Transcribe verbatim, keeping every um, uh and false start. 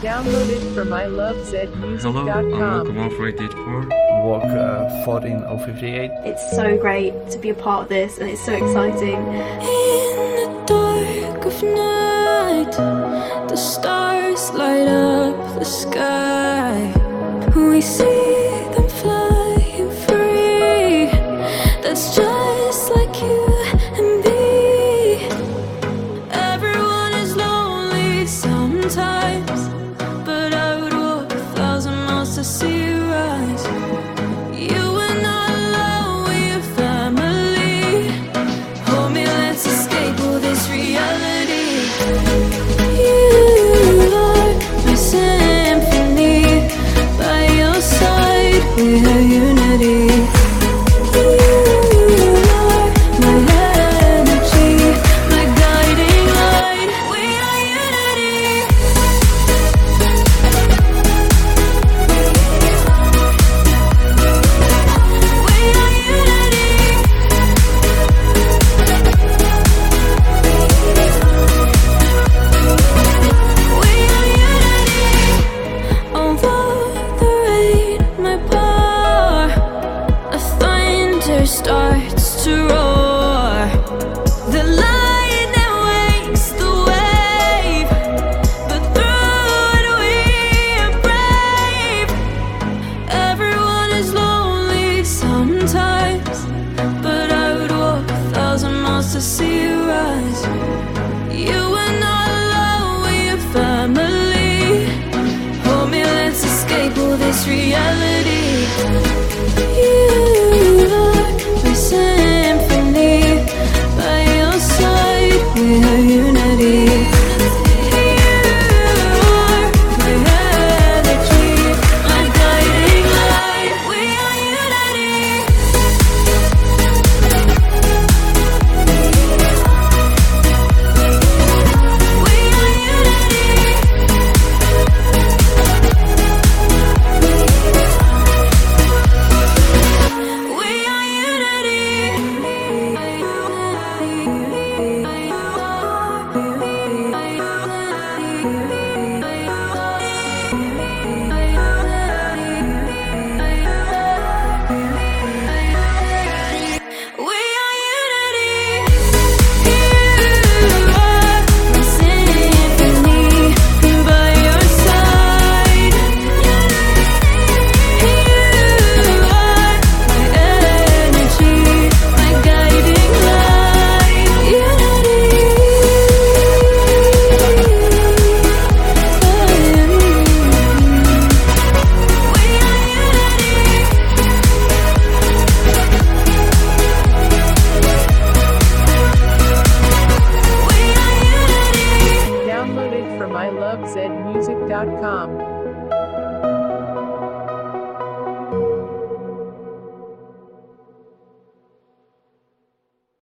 Downloaded from I love zed music dot com. Hello, I'm Walker one four eight eight four. Walk uh, fourteen oh fifty-eight. It's so great to be a part of this and it's so exciting. In the dark of night, the stars light up the sky. We see them flying free. That's just like you and me. Everyone is lonely sometimes, but I would walk a thousand miles to see you rise. You are not alone, we're family. Hold me, let's escape all this reality. You are my symphony. By your side, we have unity. You are my energy, my guiding light. We are unity. We are unity. We are unity. Although the rain might pour, a thunder starts to roar. The lightning wakes the wave, but through it we are brave. Everyone is lonely sometimes, but I would walk a thousand miles to see you rise. You are not alone, we are family. Hold me, let's escape all this reality. You are my symphony. By your side, we have unity. You are my energy, my guiding light. We are unity. We are unity. We are unity. We are unity. You are my symphony. By your side. You are my energy, my guiding light. Unity. We are unity. We are unity. Downloaded from I love zed music dot com.